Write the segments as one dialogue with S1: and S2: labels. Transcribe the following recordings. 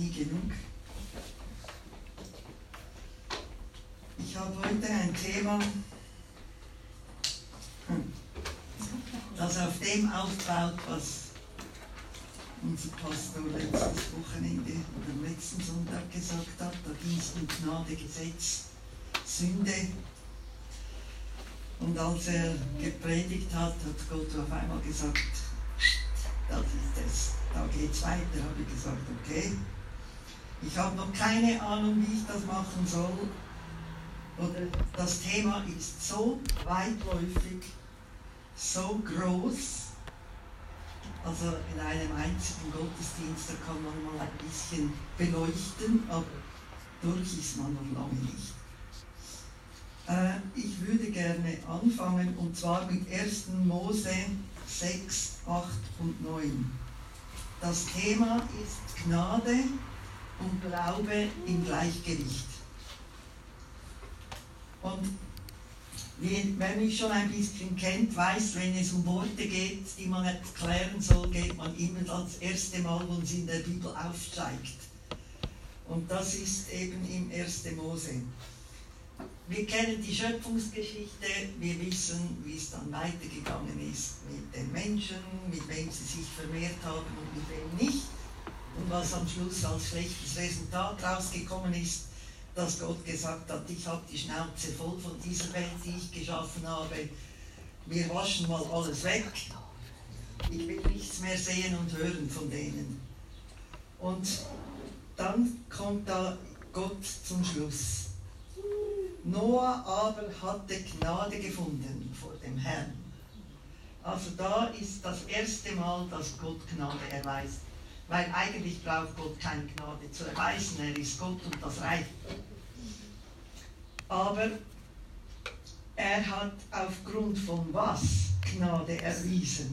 S1: nie genug. Ich habe heute ein Thema, das auf dem aufbaut, was unser Pastor letztes Wochenende oder am letzten Sonntag gesagt hat. Da ging es um Gnade, Gesetz, Sünde. Und als er gepredigt hat, hat Gott auf einmal gesagt, das ist es, da geht's weiter. Habe ich gesagt, okay. Ich habe noch keine Ahnung, wie ich das machen soll. Oder das Thema ist so weitläufig, so groß. Also in einem einzigen Gottesdienst, da kann man mal ein bisschen beleuchten, aber durch ist man noch lange nicht. Ich würde gerne anfangen, und zwar mit 1. Mose 6, 8 und 9. Das Thema ist Gnade und Glaube im Gleichgewicht. Und wer mich schon ein bisschen kennt, weiß, wenn es um Worte geht, die man erklären soll, geht man immer das erste Mal, wo es in der Bibel aufsteigt. Und das ist eben im 1. Mose. Wir kennen die Schöpfungsgeschichte, wir wissen, wie es dann weitergegangen ist mit den Menschen, mit wem sie sich vermehrt haben und mit wem nicht. Und was am Schluss als schlechtes Resultat rausgekommen ist, dass Gott gesagt hat, ich habe die Schnauze voll von dieser Welt, die ich geschaffen habe. Wir waschen mal alles weg. Ich will nichts mehr sehen und hören von denen. Und dann kommt da Gott zum Schluss. Noah aber hatte Gnade gefunden vor dem Herrn. Also da ist das erste Mal, dass Gott Gnade erweist. Weil eigentlich braucht Gott keine Gnade zu erweisen, er ist Gott und das reicht. Aber er hat aufgrund von was Gnade erwiesen?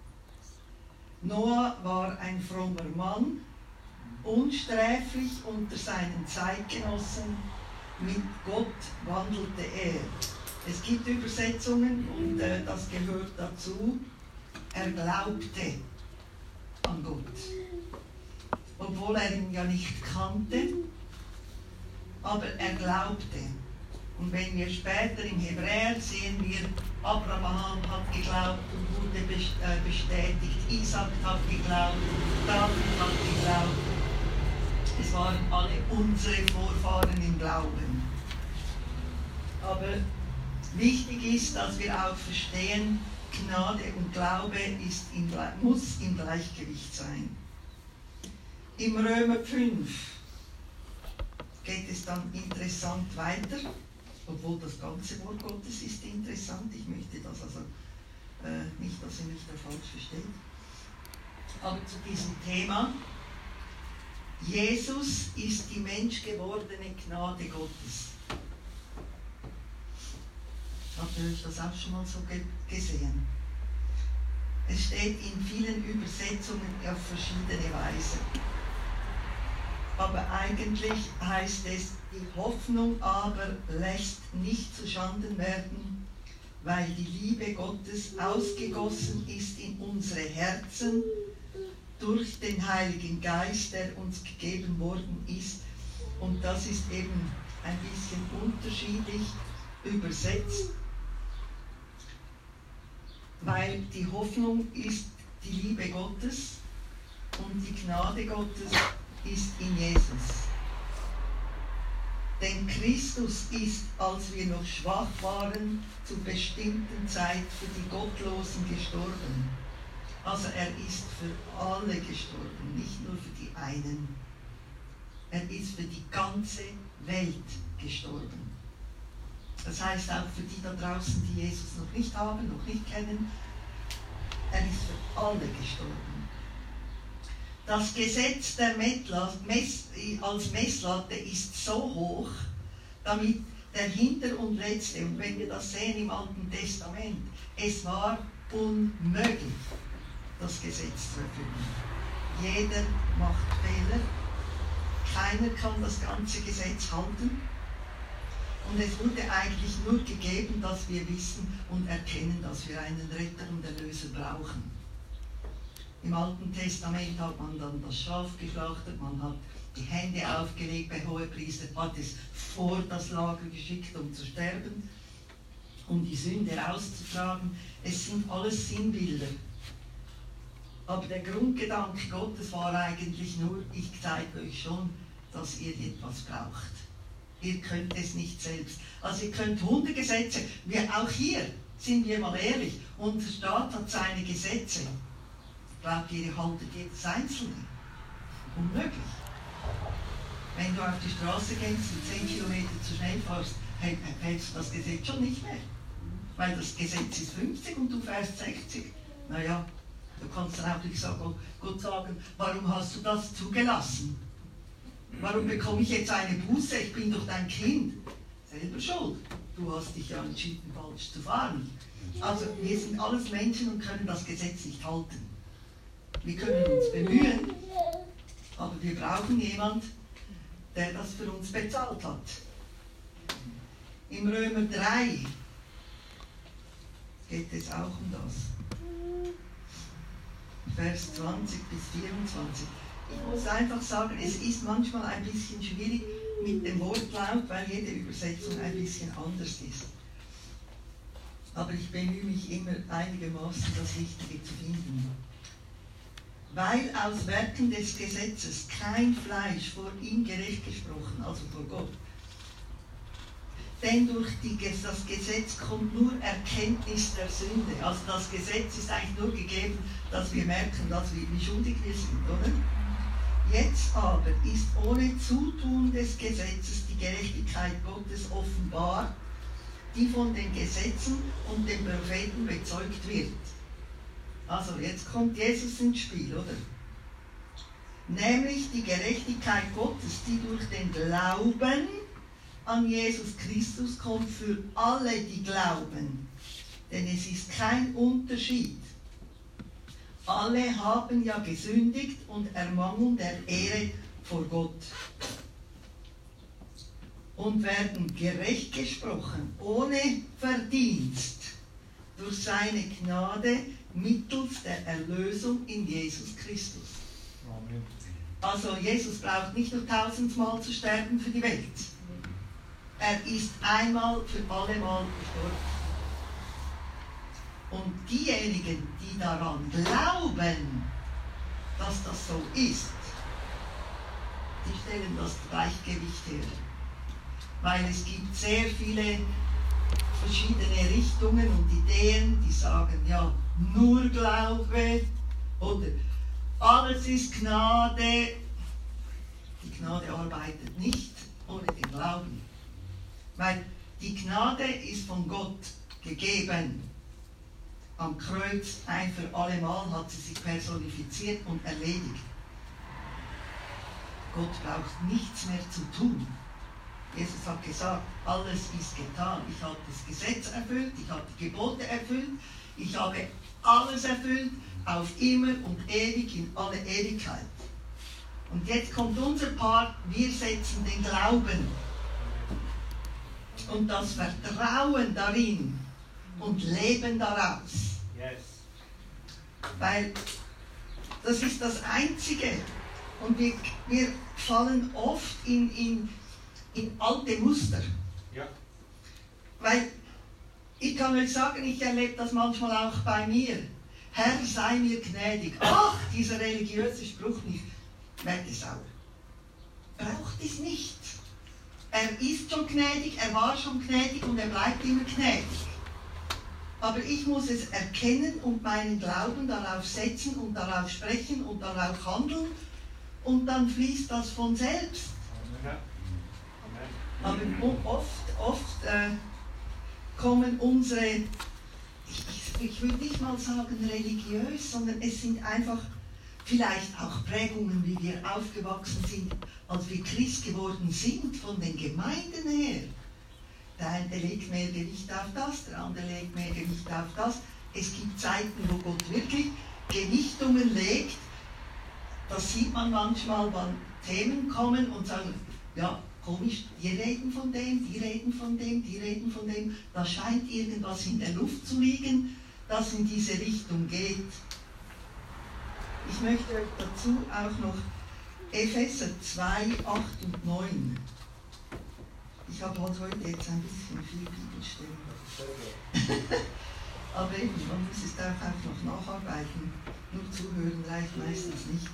S1: Noah war ein frommer Mann, unsträflich unter seinen Zeitgenossen, mit Gott wandelte er. Es gibt Übersetzungen und das gehört dazu. Er glaubte an Gott. Obwohl er ihn ja nicht kannte, aber er glaubte. Und wenn wir später im Hebräer sehen wir, Abraham hat geglaubt und wurde bestätigt, Isaac hat geglaubt, David hat geglaubt. Es waren alle unsere Vorfahren im Glauben. Aber wichtig ist, dass wir auch verstehen, Gnade und Glaube muss im Gleichgewicht sein. Im Römer 5 geht es dann interessant weiter, obwohl das ganze Wort Gottes ist interessant. Ich möchte das also nicht, dass ihr mich da falsch versteht. Aber zu diesem Thema, Jesus ist die menschgewordene Gnade Gottes. Habt ihr euch das auch schon mal so gesehen? Es steht in vielen Übersetzungen auf verschiedene Weise. Aber eigentlich heißt es, die Hoffnung aber lässt nicht zuschanden werden, weil die Liebe Gottes ausgegossen ist in unsere Herzen durch den Heiligen Geist, der uns gegeben worden ist. Und das ist eben ein bisschen unterschiedlich übersetzt, weil die Hoffnung ist die Liebe Gottes und die Gnade Gottes ist in Jesus. Denn Christus ist, als wir noch schwach waren, zur bestimmten Zeit für die Gottlosen gestorben. Also er ist für alle gestorben, nicht nur für die einen. Er ist für die ganze Welt gestorben. Das heißt auch für die da draußen, die Jesus noch nicht haben, noch nicht kennen, er ist für alle gestorben. Das Gesetz der als Messlatte ist so hoch, damit der Hinter- und Letzte, und wenn wir das sehen im Alten Testament, es war unmöglich, das Gesetz zu erfüllen. Jeder macht Fehler, keiner kann das ganze Gesetz halten. Und es wurde eigentlich nur gegeben, dass wir wissen und erkennen, dass wir einen Retter und Erlöser brauchen. Im Alten Testament hat man dann das Schaf geschlachtet, man hat die Hände aufgelegt, der Hohepriester hat es vor das Lager geschickt, um zu sterben, um die Sünde rauszutragen. Es sind alles Sinnbilder. Aber der Grundgedanke Gottes war eigentlich nur, ich zeige euch schon, dass ihr etwas braucht. Ihr könnt es nicht selbst. Also ihr könnt 100 Gesetze, auch hier, sind wir mal ehrlich, unser Staat hat seine Gesetze. Glaubt ihr, ihr haltet jedes Einzelne? Unmöglich. Wenn du auf die Straße gehst und 10 Kilometer zu schnell fährst, hältst du das Gesetz schon nicht mehr. Weil das Gesetz ist 50 und du fährst 60. Naja, du kannst dann auch nicht so gut sagen, warum hast du das zugelassen? Warum bekomme ich jetzt eine Buße? Ich bin doch dein Kind. Selber schuld. Du hast dich ja entschieden, falsch zu fahren. Also wir sind alles Menschen und können das Gesetz nicht halten. Wir können uns bemühen, aber wir brauchen jemanden, der das für uns bezahlt hat. Im Römer 3 geht es auch um das. Vers 20 bis 24. Ich muss einfach sagen, es ist manchmal ein bisschen schwierig mit dem Wortlaut, weil jede Übersetzung ein bisschen anders ist. Aber ich bemühe mich immer einigermaßen, das Richtige zu finden. Weil aus Werken des Gesetzes kein Fleisch vor ihm gerecht gesprochen, also vor Gott. Denn durch das Gesetz kommt nur Erkenntnis der Sünde. Also das Gesetz ist eigentlich nur gegeben, dass wir merken, dass wie schuldig wir sind, oder? Jetzt aber ist ohne Zutun des Gesetzes die Gerechtigkeit Gottes offenbar, die von den Gesetzen und den Propheten bezeugt wird. Also jetzt kommt Jesus ins Spiel, oder? Nämlich die Gerechtigkeit Gottes, die durch den Glauben an Jesus Christus kommt für alle, die glauben. Denn es ist kein Unterschied. Alle haben ja gesündigt und ermangeln der Ehre vor Gott und werden gerecht gesprochen, ohne Verdienst, durch seine Gnade mittels der Erlösung in Jesus Christus. Amen. Also Jesus braucht nicht nur 1000-mal zu sterben für die Welt. Er ist einmal für alle Mal gestorben. Und diejenigen, die daran glauben, dass das so ist, die stellen das Gleichgewicht her. Weil es gibt sehr viele verschiedene Richtungen und Ideen, die sagen, ja, nur Glaube oder alles ist Gnade. Die Gnade arbeitet nicht ohne den Glauben. Weil die Gnade ist von Gott gegeben. Am Kreuz ein für alle Mal hat sie sich personifiziert und erledigt. Gott braucht nichts mehr zu tun. Jesus hat gesagt, alles ist getan. Ich habe das Gesetz erfüllt, ich habe die Gebote erfüllt, ich habe alles erfüllt, auf immer und ewig, in alle Ewigkeit. Und jetzt kommt unser Part, wir setzen den Glauben und das Vertrauen darin und leben daraus. Yes. Weil das ist das Einzige. Und wir fallen oft in alte Muster. Ja. Weil ich kann euch sagen, ich erlebe das manchmal auch bei mir. Herr, sei mir gnädig. Ach, dieser religiöse Spruch nicht. Werde sauer. Braucht es nicht. Er ist schon gnädig, er war schon gnädig und er bleibt immer gnädig. Aber ich muss es erkennen und meinen Glauben darauf setzen und darauf sprechen und darauf handeln und dann fließt das von selbst. Aber oft kommen unsere, ich würde nicht mal sagen religiös, sondern es sind einfach vielleicht auch Prägungen, wie wir aufgewachsen sind, als wir Christ geworden sind, von den Gemeinden her. Der eine legt mehr Gewicht auf das, der andere legt mehr Gewicht auf das. Es gibt Zeiten, wo Gott wirklich Gewichtungen legt. Das sieht man manchmal, wenn Themen kommen und sagen, ja, komisch, die reden von dem, die reden von dem, die reden von dem. Da scheint irgendwas in der Luft zu liegen, das in diese Richtung geht. Ich möchte euch dazu auch noch Epheser 2, 8 und 9. Ich habe halt heute jetzt ein bisschen viel Bibelstellen. Aber eben, man muss es auch noch nacharbeiten. Nur zuhören reicht meistens nicht.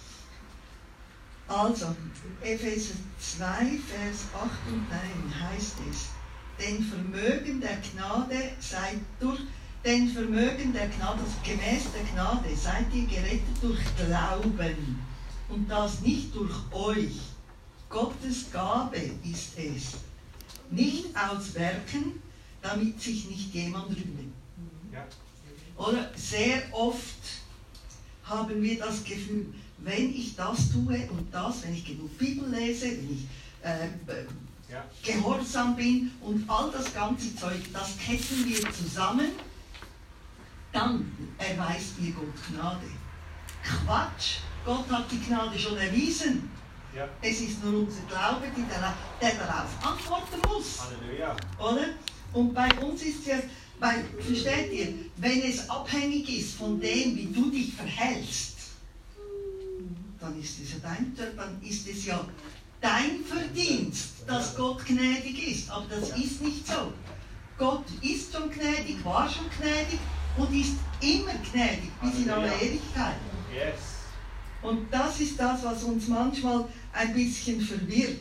S1: Also, Epheser 2, Vers 8 und 9 heißt es: Den Vermögen der Gnade seid durch den Vermögen der Gnade, also gemäß der Gnade, seid ihr gerettet durch Glauben. Und das nicht durch euch. Gottes Gabe ist es. Nicht aus Werken, damit sich nicht jemand rühme. Ja. Oder sehr oft haben wir das Gefühl, wenn ich das tue und das, wenn ich genug Bibel lese, wenn ich gehorsam bin und all das ganze Zeug, das ketten wir zusammen, dann erweist mir Gott Gnade. Quatsch! Gott hat die Gnade schon erwiesen. Ja. Es ist nur unser Glaube, der darauf antworten muss. Halleluja. Oder? Und bei uns ist es ja, versteht ihr, wenn es abhängig ist von dem, wie du dich verhältst, dann ist es ja dein Verdienst, dass Gott gnädig ist. Aber das ist nicht so. Gott ist schon gnädig, war schon gnädig und ist immer gnädig bis in alle Ewigkeit. Yes. Und das ist das, was uns manchmal ein bisschen verwirrt.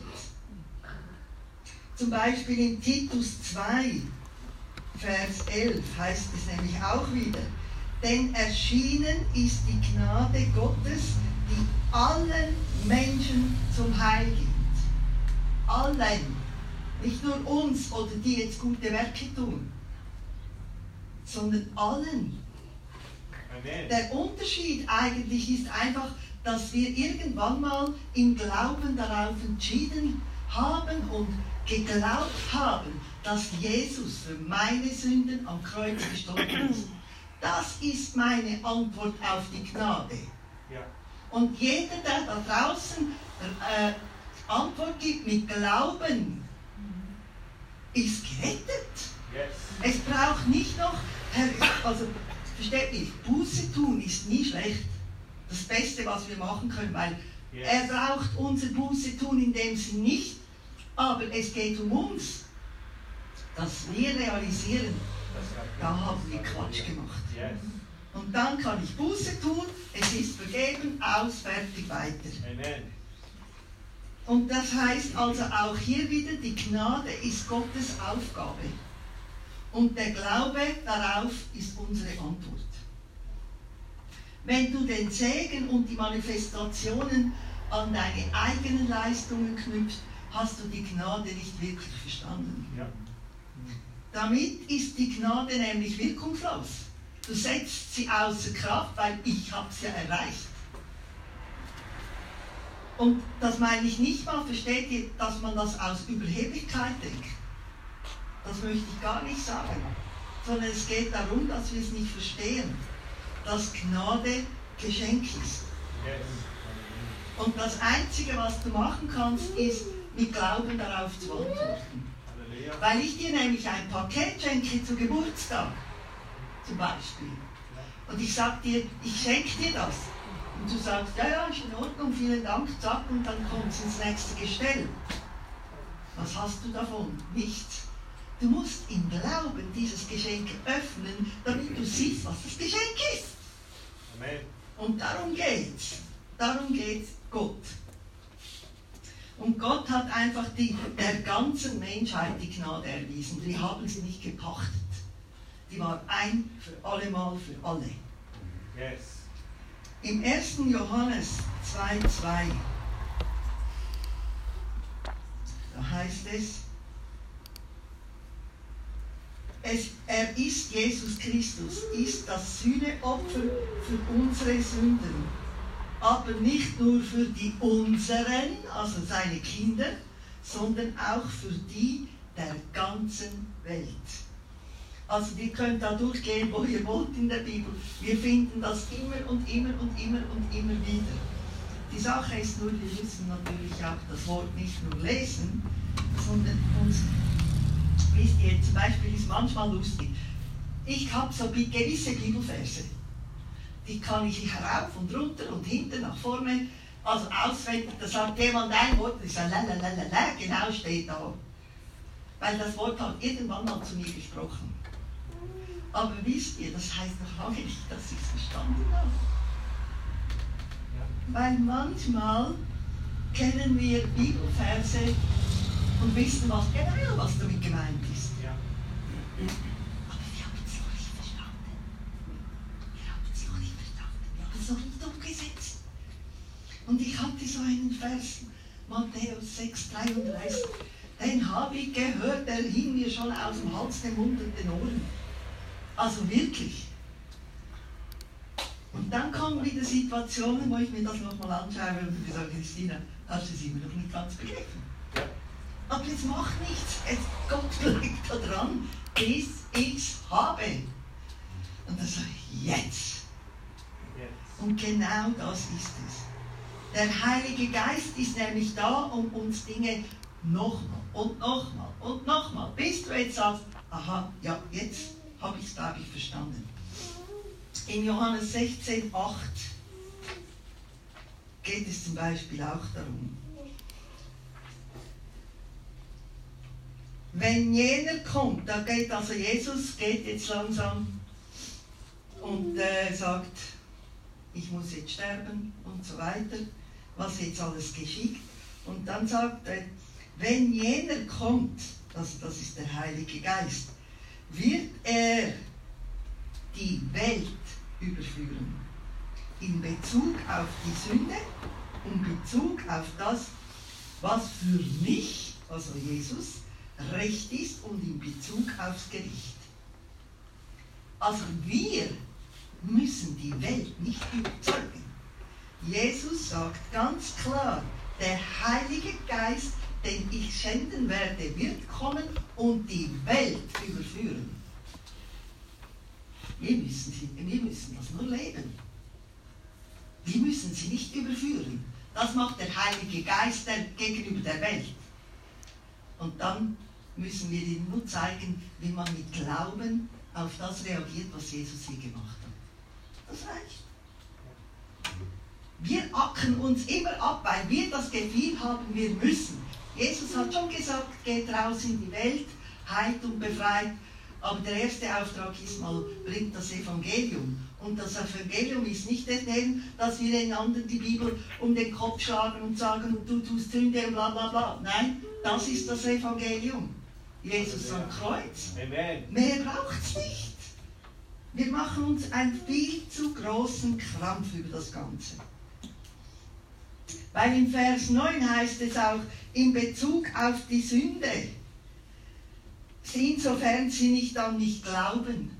S1: Zum Beispiel in Titus 2, Vers 11 heißt es nämlich auch wieder: Denn erschienen ist die Gnade Gottes, die allen Menschen zum Heil gibt. Allen. Nicht nur uns oder die jetzt gute Werke tun, sondern allen. Amen. Der Unterschied eigentlich ist einfach, dass wir irgendwann mal im Glauben darauf entschieden haben und geglaubt haben, dass Jesus für meine Sünden am Kreuz gestorben ist. Das ist meine Antwort auf die Gnade. Ja. Und jeder, der da draußen Antwort gibt mit Glauben, ist gerettet. Yes. Es braucht nicht noch, also versteht ihr, Buße tun ist nie schlecht. Das Beste, was wir machen können, weil er braucht unser Buße tun in dem Sinn nicht, aber es geht um uns, dass wir realisieren, da haben wir Quatsch gemacht. Und dann kann ich Buße tun, es ist vergeben, aus, fertig, weiter. Amen. Und das heißt also auch hier wieder, die Gnade ist Gottes Aufgabe. Und der Glaube darauf ist unsere Antwort. Wenn du den Segen und die Manifestationen an deine eigenen Leistungen knüpfst, hast du die Gnade nicht wirklich verstanden. Ja. Damit ist die Gnade nämlich wirkungslos. Du setzt sie außer Kraft, weil ich habe sie ja erreicht. Und das meine ich nicht mal, versteht ihr, dass man das aus Überheblichkeit denkt. Das möchte ich gar nicht sagen. Sondern es geht darum, dass wir es nicht verstehen, dass Gnade Geschenk ist. Yes. Und das Einzige, was du machen kannst, ist, mit Glauben darauf zu antworten. Halleluja. Weil ich dir nämlich ein Paket schenke zu Geburtstag, zum Beispiel. Und ich sage dir, ich schenke dir das. Und du sagst, ja, ist in Ordnung, vielen Dank, zack, und dann kommt es ins nächste Gestell. Was hast du davon? Nichts. Du musst im Glauben dieses Geschenk öffnen, damit du siehst, was das Geschenk ist. Amen. Und darum geht's. Darum geht Gott. Und Gott hat einfach der ganzen Menschheit die Gnade erwiesen. Wir haben sie nicht gepachtet. Die war ein für alle Mal für alle. Yes. Im 1. Johannes 2,2 da heißt er ist, Jesus Christus, ist das Sühneopfer für unsere Sünden, aber nicht nur für die unseren, also seine Kinder, sondern auch für die der ganzen Welt. Also ihr könnt da durchgehen, wo ihr wollt in der Bibel. Wir finden das immer und immer und immer und immer wieder. Die Sache ist nur, wir müssen natürlich auch das Wort nicht nur lesen, sondern uns, wisst ihr, zum Beispiel ist manchmal lustig. Ich habe so gewisse Bibelverse, die kann ich herauf und runter und hinten nach vorne, also auswendig, da sagt jemand ein Wort, ich sage lalalala, genau steht da. Weil das Wort hat irgendwann mal zu mir gesprochen. Aber wisst ihr, das heißt noch lange nicht, dass ich es verstanden habe. Weil manchmal kennen wir Bibelverse und wissen genau, was damit gemeint ist.
S2: Ja.
S1: Aber wir haben es noch nicht verstanden. Wir haben es noch nicht verstanden. Wir haben es noch nicht umgesetzt. Und ich hatte so einen Vers, Matthäus 6, 33, den habe ich gehört, der hing mir schon aus dem Hals, dem Mund und den Ohren. Also wirklich. Und dann kommen wieder Situationen, wo ich mir das nochmal anschaue und ich sage, Christina, hast du es immer noch nicht ganz begriffen? Aber es macht nichts. Gott bleibt da dran, bis ich es habe. Und dann sage ich, jetzt. Und genau das ist es. Der Heilige Geist ist nämlich da, um uns Dinge nochmal und nochmal und nochmal, bis du jetzt sagst, aha, ja, jetzt habe ich es, glaube ich, verstanden. In Johannes 16, 8 geht es zum Beispiel auch darum. Wenn jener kommt, da geht also Jesus, geht jetzt langsam und sagt, ich muss jetzt sterben und so weiter, was jetzt alles geschieht. Und dann sagt er, wenn jener kommt, das ist der Heilige Geist, wird er die Welt überführen. In Bezug auf die Sünde und Bezug auf das, was für mich, also Jesus, recht ist und in Bezug aufs Gericht. Also wir müssen die Welt nicht überzeugen. Jesus sagt ganz klar, der Heilige Geist, den ich senden werde, wird kommen und die Welt überführen. Wir müssen das nur leben. Wir müssen sie nicht überführen. Das macht der Heilige Geist gegenüber der Welt. Und dann müssen wir ihnen nur zeigen, wie man mit Glauben auf das reagiert, was Jesus hier gemacht hat. Das reicht. Wir ackern uns immer ab, weil wir das Gefühl haben, wir müssen. Jesus hat schon gesagt, geht raus in die Welt, heilt und befreit. Aber der erste Auftrag ist mal, bringt das Evangelium. Und das Evangelium ist nicht der, dass wir einander die Bibel um den Kopf schlagen und sagen, du tust Sünde und bla bla bla. Nein, das ist das Evangelium. Jesus am Kreuz.
S2: Amen.
S1: Mehr braucht es nicht. Wir machen uns einen viel zu großen Krampf über das Ganze. Weil in Vers 9 heißt es auch, in Bezug auf die Sünde, insofern sie nicht an mich glauben.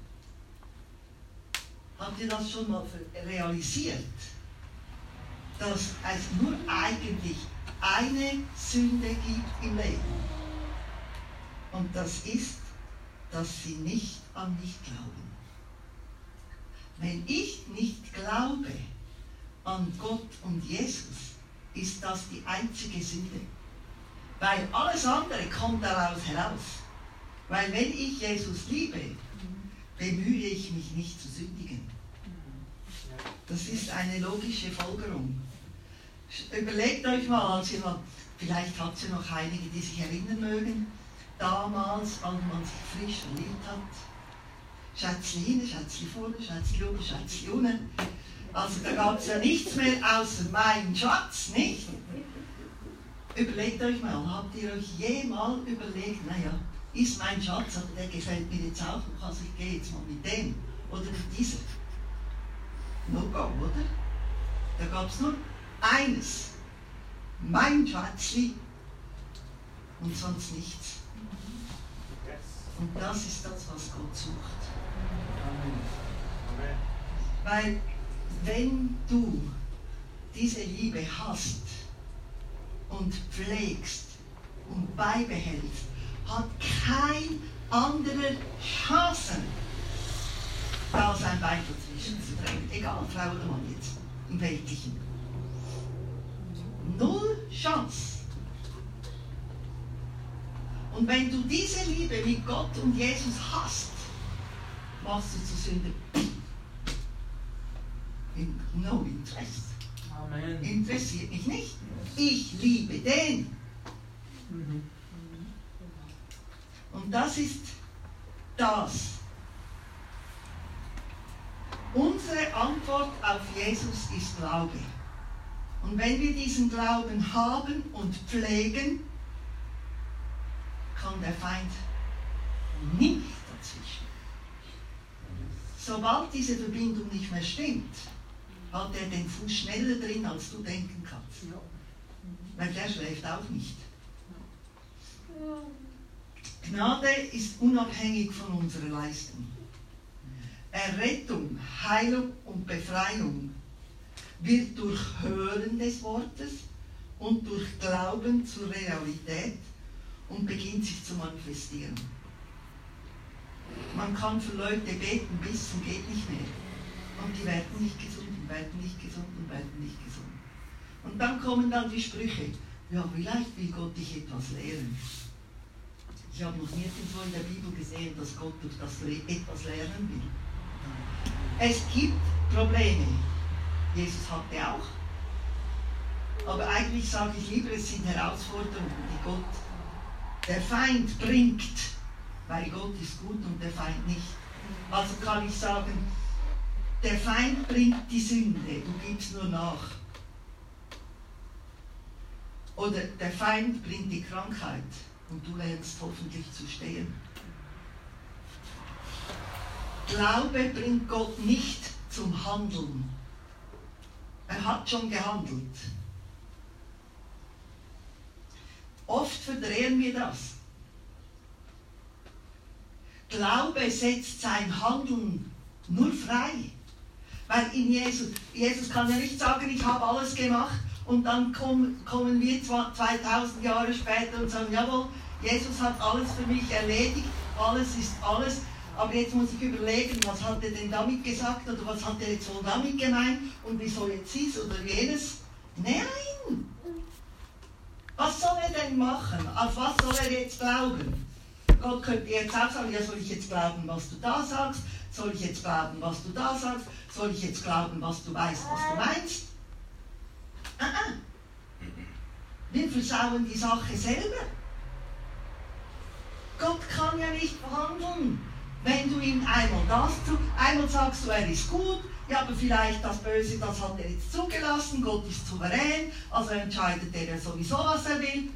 S1: Habt ihr das schon mal realisiert? Dass es nur eigentlich eine Sünde gibt im Leben. Und das ist, dass sie nicht an mich glauben. Wenn ich nicht glaube an Gott und Jesus, ist das die einzige Sünde. Weil alles andere kommt daraus heraus. Weil wenn ich Jesus liebe, bemühe ich mich nicht zu sündigen. Das ist eine logische Folgerung. Überlegt euch mal, vielleicht hat es ja noch einige, die sich erinnern mögen, damals, als man sich frisch verliebt hat. Schätzli hin, Schätzli vorne, Schätzli oben, Schätzli unten. Also da gab es ja nichts mehr außer mein Schatz, nicht? Überlegt euch mal, habt ihr euch jemals überlegt, naja, ist mein Schatz, aber der gefällt mir jetzt auch noch, also ich gehe jetzt mal mit dem oder mit dieser. No go, oder? Da gab es nur eines, mein Schatzli und sonst nichts. Und das ist das, was Gott sucht.
S2: Amen.
S1: Weil wenn du diese Liebe hast und pflegst und beibehältst, hat kein anderer Chancen, da sein Bein dazwischen zu drängen. Egal, Frau oder Mann jetzt, im Weltlichen. Null Chance. Und wenn du diese Liebe mit Gott und Jesus hast, machst du zu Sünder. No interest.
S2: Amen.
S1: Interessiert mich nicht. Ich liebe den. Und das ist das. Unsere Antwort auf Jesus ist Glaube. Und wenn wir diesen Glauben haben und pflegen, kann der Feind nicht dazwischen. Sobald diese Verbindung nicht mehr stimmt, hat er den Fuß schneller drin, als du denken kannst. Weil der schläft auch nicht. Gnade ist unabhängig von unserer Leistung. Errettung, Heilung und Befreiung wird durch Hören des Wortes und durch Glauben zur Realität und beginnt sich zu manifestieren. Man kann für Leute beten bis zum geht nicht mehr und die werden nicht gesund und werden nicht gesund und werden nicht gesund. Und dann kommen dann die Sprüche, ja, vielleicht will Gott dich etwas lehren. Ich habe noch nirgendwo in der Bibel gesehen, dass Gott durch das etwas lernen will. Es gibt Probleme. Jesus hatte auch. Aber eigentlich sage ich lieber, es sind Herausforderungen, die Gott, der Feind bringt, weil Gott ist gut und der Feind nicht. Also kann ich sagen, der Feind bringt die Sünde, du gibst nur nach. Oder der Feind bringt die Krankheit und du lernst hoffentlich zu stehen. Glaube bringt Gott nicht zum Handeln. Er hat schon gehandelt. Oft verdrehen wir das. Glaube setzt sein Handeln nur frei. Weil in Jesus kann ja nicht sagen, ich habe alles gemacht und dann kommen wir 2000 Jahre später und sagen, jawohl, Jesus hat alles für mich erledigt, alles ist alles. Aber jetzt muss ich überlegen, was hat er denn damit gesagt oder was hat er jetzt wohl damit gemeint und wie soll jetzt dies oder jenes? Nein! Was soll er denn machen? Auf was soll er jetzt glauben? Gott könnte jetzt auch sagen, ja, soll ich jetzt glauben, was du da sagst? Soll ich jetzt glauben, was du da sagst? Soll ich jetzt glauben, was du weißt, was du meinst? Wir versauen die Sache selber. Gott kann ja nicht handeln. Wenn du ihm einmal sagst du, er ist gut, ja, aber vielleicht das Böse, das hat er jetzt zugelassen, Gott ist souverän, also entscheidet er ja sowieso, was er will.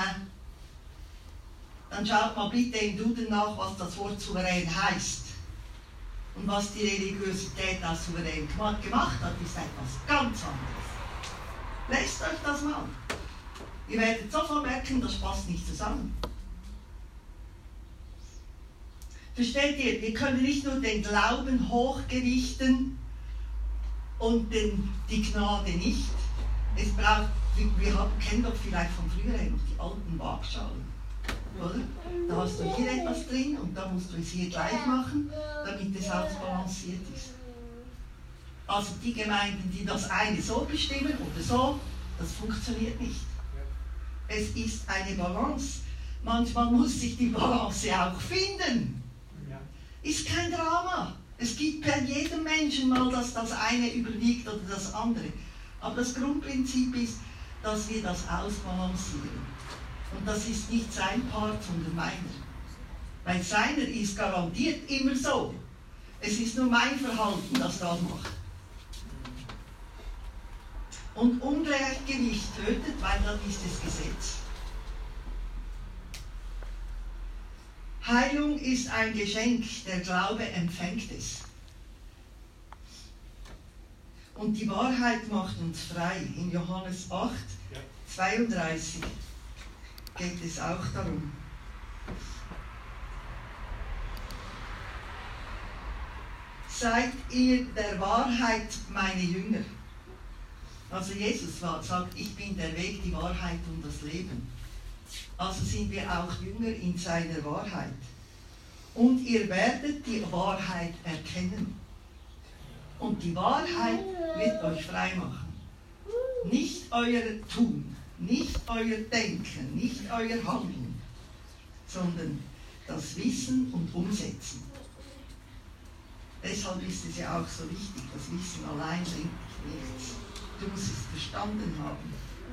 S1: Dann schaut mal bitte im Duden nach, was das Wort souverän heißt. Und was die Religiosität als souverän gemacht hat, ist etwas ganz anderes. Lest euch das mal. Ihr werdet sofort merken, das passt nicht zusammen. Versteht ihr, wir können nicht nur den Glauben hochgewichten und die Gnade nicht. Es braucht, kennen doch vielleicht von früher noch die alten Waagschalen, oder? Da hast du hier etwas drin und da musst du es hier gleich machen, damit es ausbalanciert ist. Also die Gemeinden, die das eine so bestimmen oder so, das funktioniert nicht. Es ist eine Balance. Manchmal muss sich die Balance auch finden. Ist kein Drama. Es gibt bei jedem Menschen mal, dass das eine überwiegt oder das andere. Aber das Grundprinzip ist, dass wir das ausbalancieren. Und das ist nicht sein Part, sondern meiner. Weil seiner ist garantiert immer so. Es ist nur mein Verhalten, das das macht. Und Ungleichgewicht tötet, weil dann ist es Gesetz. Heilung ist ein Geschenk, der Glaube empfängt es. Und die Wahrheit macht uns frei. In Johannes 8, 32 geht es auch darum. Seid ihr der Wahrheit meine Jünger. Also Jesus sagt, ich bin der Weg, die Wahrheit und das Leben. Also sind wir auch Jünger in seiner Wahrheit. Und ihr werdet die Wahrheit erkennen. Und die Wahrheit wird euch frei machen. Nicht euer Tun, nicht euer Denken, nicht euer Handeln, sondern das Wissen und Umsetzen. Deshalb ist es ja auch so wichtig, das Wissen allein bringt dich nichts. Du musst es verstanden haben.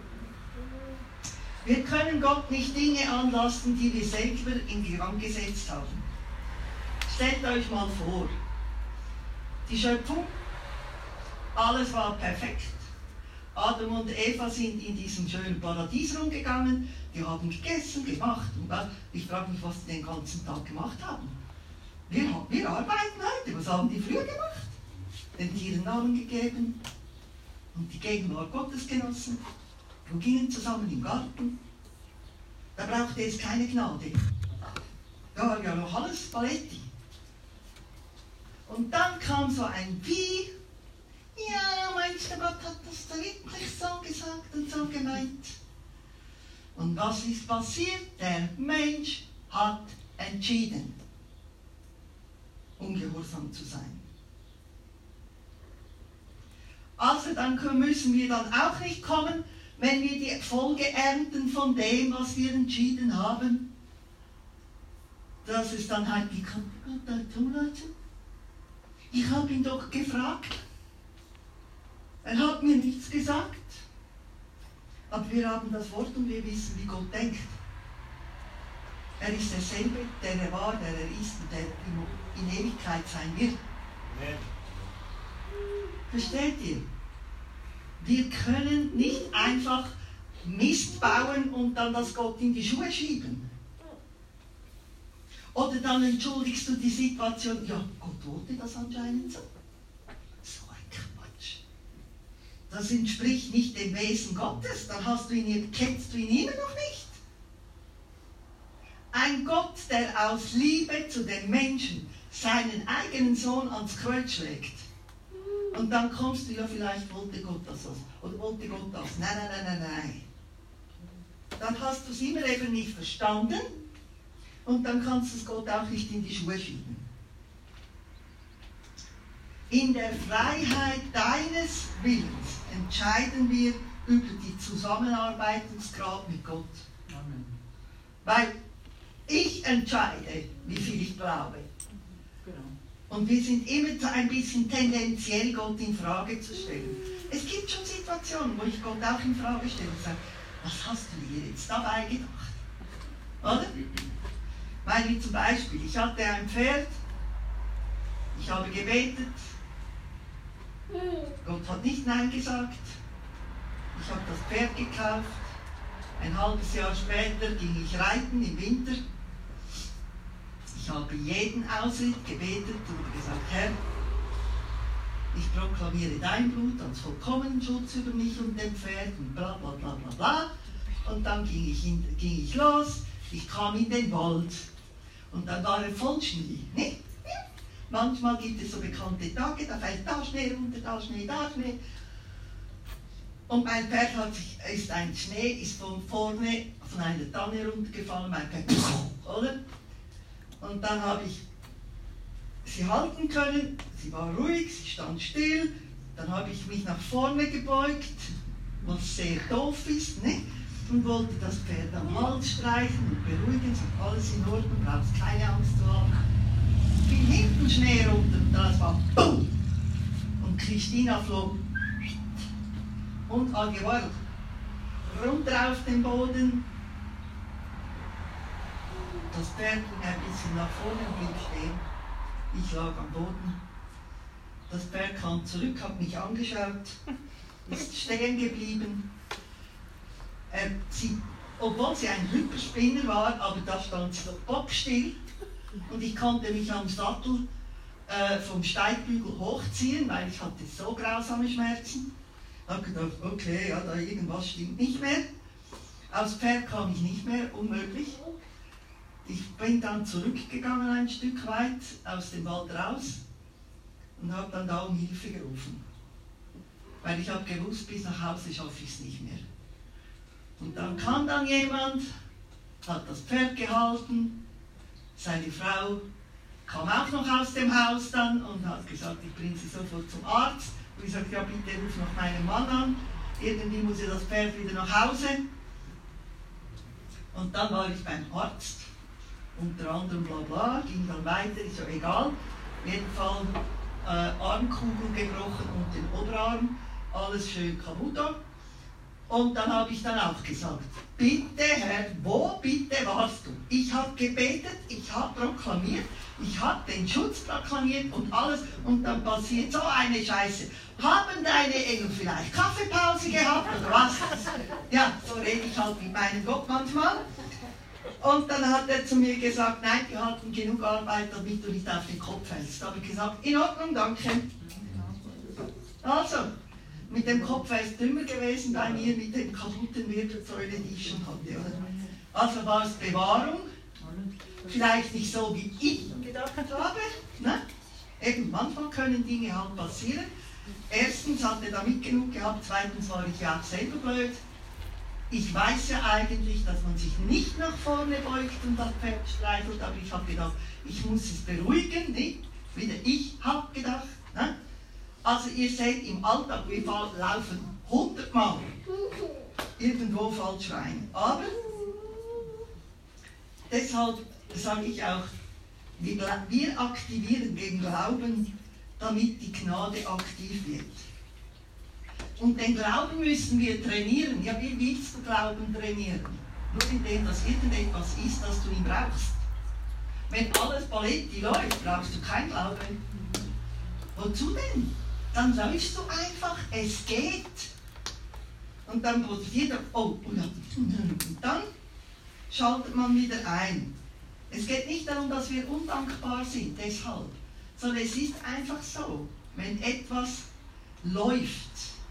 S1: Wir können Gott nicht Dinge anlasten, die wir selber in Gang gesetzt haben. Stellt euch mal vor, die Schöpfung, alles war perfekt. Adam und Eva sind in diesem schönen Paradies rumgegangen, die haben gegessen, gemacht. Und ich frage mich, was die den ganzen Tag gemacht haben. Wir arbeiten heute, was haben die früher gemacht? Den Tieren Namen gegeben und die Gegenwart Gottes genossen. Wir gingen zusammen im Garten. Da brauchte es keine Gnade. Da war ja noch alles Paletti. Und dann kam so ein Wie. Ja, meinst du, Gott hat das da wirklich so gesagt und so gemeint? Und was ist passiert? Der Mensch hat entschieden, ungehorsam zu sein. Also dann müssen wir dann auch nicht kommen, wenn wir die Folge ernten von dem, was wir entschieden haben, dass es dann halt, wie kann Gott da tun lassen? Ich habe ihn doch gefragt. Er hat mir nichts gesagt. Aber wir haben das Wort und wir wissen, wie Gott denkt. Er ist derselbe, der er war, der er ist und der in Ewigkeit sein wird. Amen. Versteht ihr? Wir können nicht einfach Mist bauen und dann das Gott in die Schuhe schieben. Oder dann entschuldigst du die Situation, ja, Gott wollte das anscheinend so. So ein Quatsch. Das entspricht nicht dem Wesen Gottes, dann kennst du ihn immer noch nicht. Ein Gott, der aus Liebe zu den Menschen seinen eigenen Sohn ans Kreuz schlägt. Und dann kommst du, ja, vielleicht wollte Gott das oder wollte Gott das. Nein. Dann hast du es immer eben nicht verstanden und dann kannst du es Gott auch nicht in die Schuhe schieben. In der Freiheit deines Willens entscheiden wir über die Zusammenarbeitungsgrad mit Gott. Amen. Weil ich entscheide, wie viel ich glaube. Und wir sind immer ein bisschen tendenziell, Gott in Frage zu stellen. Es gibt schon Situationen, wo ich Gott auch in Frage stelle und sage, was hast du dir jetzt dabei gedacht? Oder? Weil wie zum Beispiel, ich hatte ein Pferd, ich habe gebetet, Gott hat nicht Nein gesagt, ich habe das Pferd gekauft, ein halbes Jahr später ging ich reiten im Winter. Ich habe jeden Ausritt gebetet und gesagt, Herr, ich proklamiere dein Blut als vollkommenen Schutz über mich und dem Pferd und bla bla bla bla bla. Und dann ging ich los, ich kam in den Wald und dann war er voll Schnee. Ne? Ja. Manchmal gibt es so bekannte Tage, da fällt da Schnee runter, da Schnee, da Schnee. Und mein Pferd ist von vorne von einer Tanne runtergefallen, mein Pferd, oder? Und dann habe ich sie halten können, sie war ruhig, sie stand still, dann habe ich mich nach vorne gebeugt, was sehr doof ist, ne? Und wollte das Pferd am Hals streichen und beruhigen, sagt, alles in Ordnung, brauchst keine Angst zu haben. Fiel hinten Schnee runter und das war BUM! Und Christina flog und Agewald runter auf den Boden. Das Pferd ging ein bisschen nach vorne und blieb stehen. Ich lag am Boden. Das Pferd kam zurück, hat mich angeschaut, ist stehen geblieben. Obwohl sie ein Hyperspinner war, aber da stand sie doch bockstill. Und ich konnte mich am Sattel vom Steigbügel hochziehen, weil ich hatte so grausame Schmerzen. Ich habe gedacht, okay, ja, da irgendwas stimmt nicht mehr. Aufs Pferd kam ich nicht mehr, unmöglich. Ich bin dann zurückgegangen ein Stück weit aus dem Wald raus und habe dann da um Hilfe gerufen. Weil ich habe gewusst, bis nach Hause schaffe ich es nicht mehr. Und dann kam dann jemand, hat das Pferd gehalten, seine Frau kam auch noch aus dem Haus dann und hat gesagt, ich bringe sie sofort zum Arzt. Und ich sagte, ja bitte ruf noch meinen Mann an, irgendwie muss ja das Pferd wieder nach Hause. Und dann war ich beim Arzt. Unter anderem bla bla, ging dann weiter, ist ja egal. Auf jeden Fall Armkugel gebrochen und den Oberarm, alles schön kaputt. Und dann habe ich dann auch gesagt, bitte Herr, wo bitte warst du? Ich habe gebetet, ich habe proklamiert, ich habe den Schutz proklamiert und alles, und dann passiert so eine Scheiße. Haben deine Engel vielleicht Kaffeepause gehabt oder was? Ja, so rede ich halt mit meinem Gott manchmal. Und dann hat er zu mir gesagt, nein, wir hatten genug Arbeit, damit du nicht auf den Kopf fällst. Da habe ich gesagt, in Ordnung, danke. Also, mit dem Kopf wäre es dümmer gewesen bei mir, mit den kaputten Wirbelsäule, die ich schon hatte. Oder? Also war es Bewahrung, vielleicht nicht so, wie ich gedacht habe. Ne? Eben, manchmal können Dinge halt passieren. Erstens hat er damit genug gehabt, zweitens war ich ja auch selber blöd. Ich weiß ja eigentlich, dass man sich nicht nach vorne beugt und das Pferd streichelt, aber ich habe gedacht, ich muss es beruhigen, nicht? Wieder ich habe gedacht. Ne? Also ihr seht im Alltag, wir laufen 100 Mal irgendwo falsch rein. Aber deshalb sage ich auch, wir aktivieren den Glauben, damit die Gnade aktiv wird. Und den Glauben müssen wir trainieren. Ja, wie willst du Glauben trainieren? Nur indem das irgendetwas ist, das du ihn brauchst. Wenn alles Paletti läuft, brauchst du kein Glauben. Wozu denn? Dann läufst du einfach, es geht. Und dann produziert er, oh, ja. Und dann schaltet man wieder ein. Es geht nicht darum, dass wir undankbar sind, deshalb. Sondern es ist einfach so, wenn etwas läuft,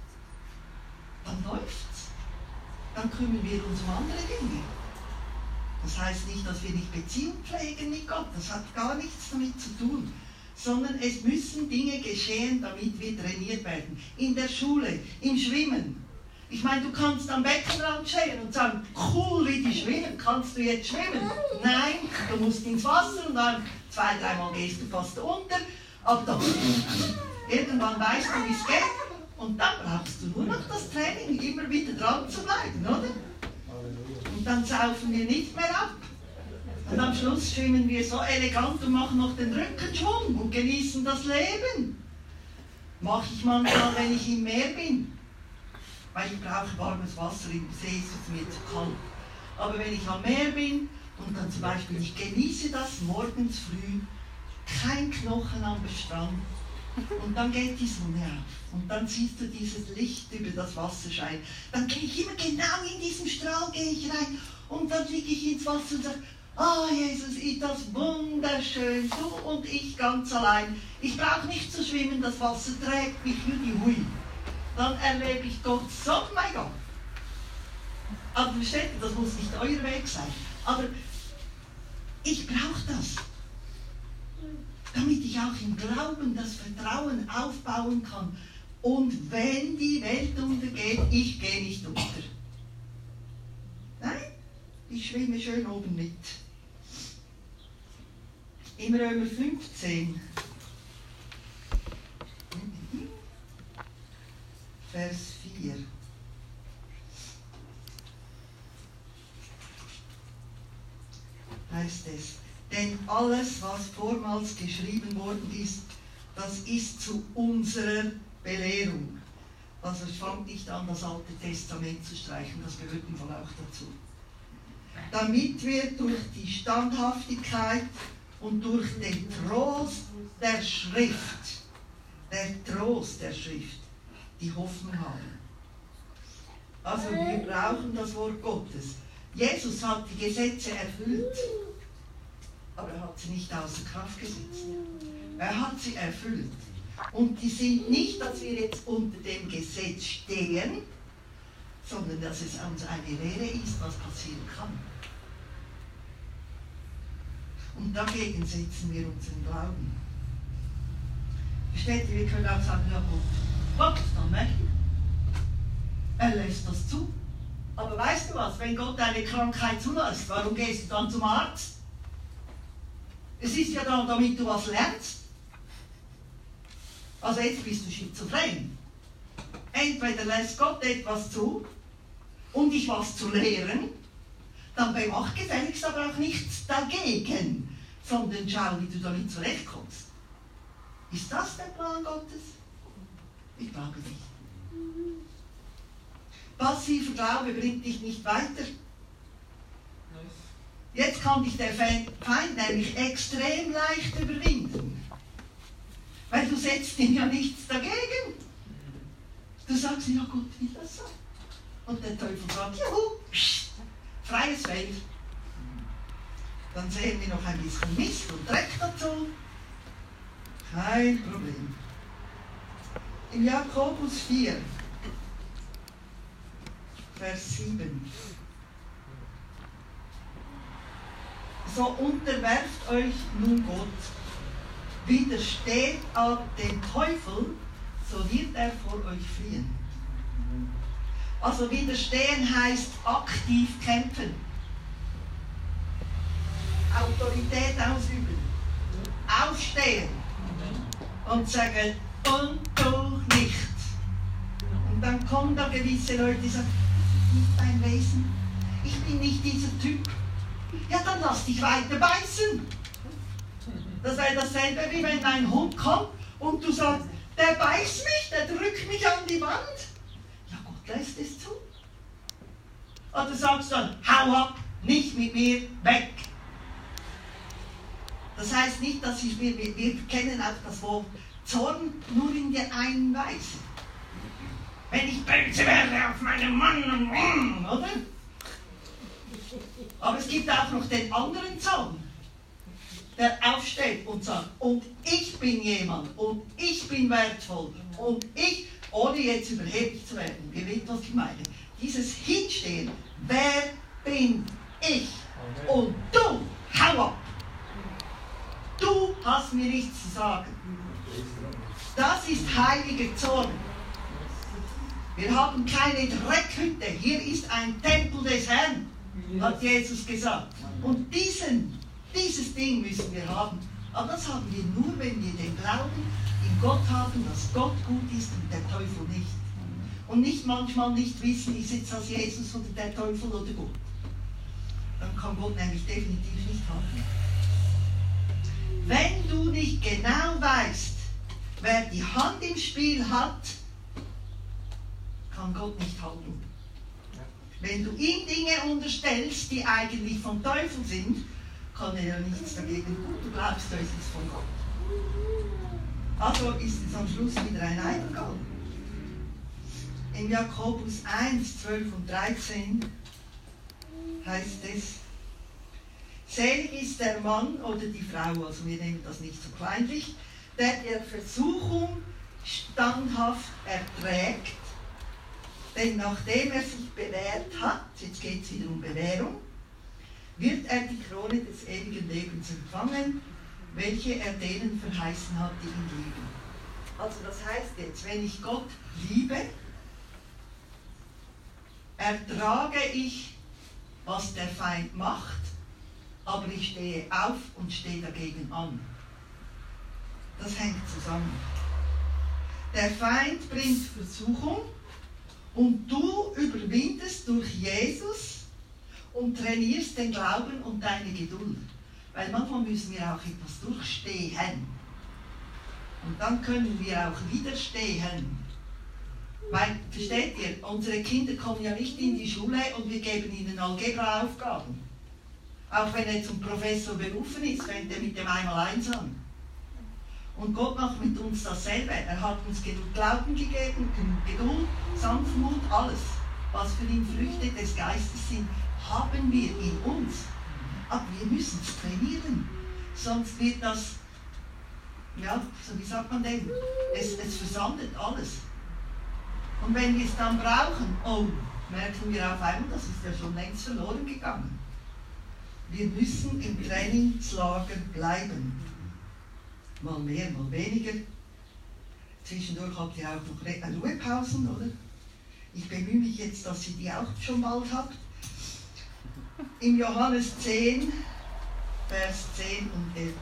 S1: dann läuft's. Dann kümmern wir uns um andere Dinge. Das heißt nicht, dass wir nicht Beziehung pflegen mit Gott, das hat gar nichts damit zu tun. Sondern es müssen Dinge geschehen, damit wir trainiert werden. In der Schule, im Schwimmen. Ich meine, du kannst am Beckenrand stehen und sagen, cool, wie die schwimmen, kannst du jetzt schwimmen? Nein, du musst ins Wasser und dann 2-3 Mal gehst du fast unter, aber dann, irgendwann weißt du, wie es geht und dann brauchst du nur noch das Training, immer wieder dran zu bleiben, oder? Und dann saufen wir nicht mehr ab. Und am Schluss schwimmen wir so elegant und machen noch den Rückenschwung und genießen das Leben. Mache ich manchmal, wenn ich im Meer bin. Weil ich brauche warmes Wasser, im See ist es mir zu kalt. Aber wenn ich am Meer bin und dann zum Beispiel, ich genieße das morgens früh, kein Knochen am Strand, und dann geht die Sonne auf und dann siehst du dieses Licht über das Wasser scheinen. Dann gehe ich immer genau in diesen Strahl gehe ich rein und dann fliege ich ins Wasser und sage, ah, Jesus, ist das wunderschön, du und ich ganz allein. Ich brauche nicht zu schwimmen, das Wasser trägt mich wie die Hui. Dann erlebe ich Gott so, mein Gott. Aber versteht ihr, das muss nicht euer Weg sein. Aber ich brauche das. Damit ich auch im Glauben das Vertrauen aufbauen kann. Und wenn die Welt untergeht, ich gehe nicht unter. Nein, ich schwimme schön oben mit. Im Römer 15, Vers 4. Heißt es, denn alles, was vormals geschrieben worden ist, das ist zu unserer Belehrung. Also es fängt nicht an, das Alte Testament zu streichen, das gehört im Fall auch dazu. Damit wir durch die Standhaftigkeit und durch den Trost der Schrift, die Hoffnung haben. Also wir brauchen das Wort Gottes. Jesus hat die Gesetze erfüllt, aber er hat sie nicht außer Kraft gesetzt. Er hat sie erfüllt. Und die sind nicht, dass wir jetzt unter dem Gesetz stehen, sondern dass es uns eine Lehre ist, was passieren kann. Und dagegen setzen wir unseren Glauben. Versteht ihr, wir können auch sagen, ja Gott ist allmächtig. Er lässt das zu. Aber weißt du was, wenn Gott eine Krankheit zulässt, warum gehst du dann zum Arzt? Es ist ja dann, damit du was lernst. Also jetzt bist du schizophren. Entweder lässt Gott etwas zu, um dich was zu lehren, dann mach gefälligst aber auch nichts dagegen, sondern schau, wie du damit zurechtkommst. Ist das der Plan Gottes? Ich glaube nicht. Passiver Glaube bringt dich nicht weiter. Jetzt kann dich der Feind nämlich extrem leicht überwinden. Weil du setzt ihm ja nichts dagegen. Du sagst, ja, Gott will das so. Und der Teufel sagt, juhu, pst, freies Feld. Dann sehen wir noch ein bisschen Mist und Dreck dazu. Kein Problem. In Jakobus 4, Vers 7. So unterwerft euch nun Gott, widersteht aber dem Teufel, so wird er vor euch fliehen. Also widerstehen heißt aktiv kämpfen. Autorität ausüben. Aufstehen. Und sagen, und du nicht. Und dann kommen da gewisse Leute, die sagen, das ist nicht dein Wesen. Ich bin nicht dieser Typ. Ja, dann lass dich weiter beißen. Das wäre dasselbe, wie wenn ein Hund kommt und du sagst, der beißt mich, der drückt mich an die Wand. Ja, Gott lässt es zu. Und du sagst dann, hau ab, nicht mit mir, weg. Das heißt nicht, dass wir kennen auch das Wort Zorn nur in der einen Weise. Wenn ich böse wäre auf meinen Mann, oder? Aber es gibt auch noch den anderen Zorn, der aufsteht und sagt, und ich bin jemand, und ich bin wertvoll, und ich, ohne jetzt überheblich zu werden, ihr wisst, was ich meine, dieses Hinstehen, wer bin ich? Und du, hau ab! Du hast mir nichts zu sagen. Das ist heiliger Zorn. Wir haben keine Dreckhütte, hier ist ein Tempel des Herrn, hat Jesus gesagt. Und dieses Ding müssen wir haben. Aber das haben wir nur, wenn wir den Glauben in Gott haben, dass Gott gut ist und der Teufel nicht. Und nicht manchmal nicht wissen, ist jetzt das Jesus oder der Teufel oder Gott. Dann kann Gott nämlich definitiv nicht handeln. Wenn du nicht genau weißt, wer die Hand im Spiel hat, kann Gott nicht handeln. Wenn du ihm Dinge unterstellst, die eigentlich vom Teufel sind, kann er ja nichts dagegen tun. Du glaubst, es ist von Gott. Also ist es am Schluss wieder ein Eidengott. In Jakobus 1, 12 und 13 heißt es, selig ist der Mann oder die Frau, also wir nehmen das nicht so kleinlich, der Versuchung standhaft erträgt, denn nachdem er sich bewährt hat, jetzt geht es wieder um Bewährung, wird er die Krone des ewigen Lebens empfangen, welche er denen verheißen hat, die ihn lieben. Also das heißt jetzt, wenn ich Gott liebe, ertrage ich, was der Feind macht, aber ich stehe auf und stehe dagegen an. Das hängt zusammen. Der Feind bringt Versuchung und du überwindest durch Jesus und trainierst den Glauben und deine Geduld. Weil manchmal müssen wir auch etwas durchstehen. Und dann können wir auch widerstehen. Weil, versteht ihr, unsere Kinder kommen ja nicht in die Schule und wir geben ihnen Algebra-Aufgaben. Auch wenn er zum Professor berufen ist, fängt er mit dem Einmaleins an. Und Gott macht mit uns dasselbe. Er hat uns genug Glauben gegeben, genug Geduld, Sanftmut, alles. Was für ihn Früchte des Geistes sind, haben wir in uns. Aber wir müssen es trainieren. Sonst wird das, ja, so wie sagt man denn, es versandet alles. Und wenn wir es dann brauchen, oh, merken wir auf einmal, das ist ja schon längst verloren gegangen. Wir müssen im Trainingslager bleiben. Mal mehr, mal weniger. Zwischendurch habt ihr auch noch Ruhepausen, oder? Ich bemühe mich jetzt, dass ihr die auch schon bald habt. Im Johannes 10, Vers 10 und 11.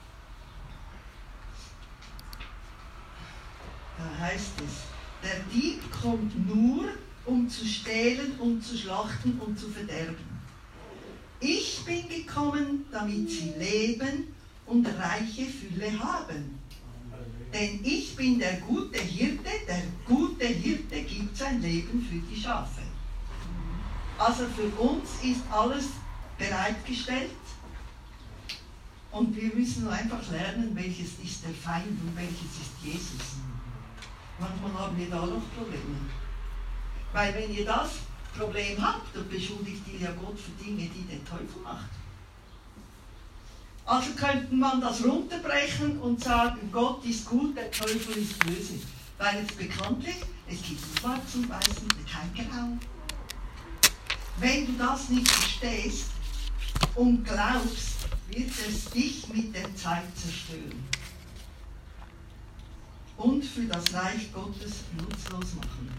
S1: Da heißt es, der Dieb kommt nur, um zu stehlen und zu schlachten und zu verderben. Ich bin gekommen, damit sie leben und reiche Fülle haben. Denn ich bin der gute Hirte gibt sein Leben für die Schafe. Also für uns ist alles bereitgestellt und wir müssen einfach lernen, welches ist der Feind und welches ist Jesus. Manchmal haben wir da noch Probleme. Weil wenn ihr das Problem habt, dann beschuldigt ihr ja Gott für Dinge, die der Teufel macht. Also könnte man das runterbrechen und sagen, Gott ist gut, der Teufel ist böse. Weil es bekanntlich, es gibt Schwarz und Weiß und kein Grau. Wenn du das nicht verstehst und glaubst, wird es dich mit der Zeit zerstören. Und für das Reich Gottes nutzlos machen.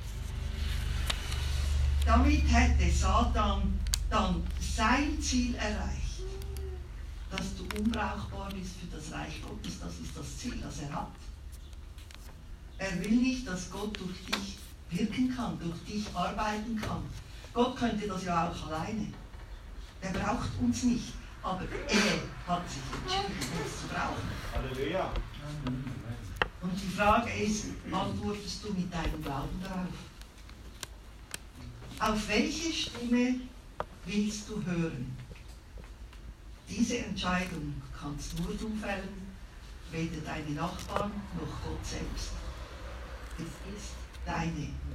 S1: Damit hätte Satan dann sein Ziel erreicht. Dass du unbrauchbar bist für das Reich Gottes, das ist das Ziel, das er hat. Er will nicht, dass Gott durch dich wirken kann, durch dich arbeiten kann. Gott könnte das ja auch alleine. Er braucht uns nicht, aber er hat sich entschieden, uns zu brauchen.
S2: Halleluja.
S1: Und die Frage ist, antwortest du mit deinem Glauben darauf? Auf welche Stimme willst du hören? Diese Entscheidung kannst nur du fällen, weder deine Nachbarn noch Gott selbst. Es ist deine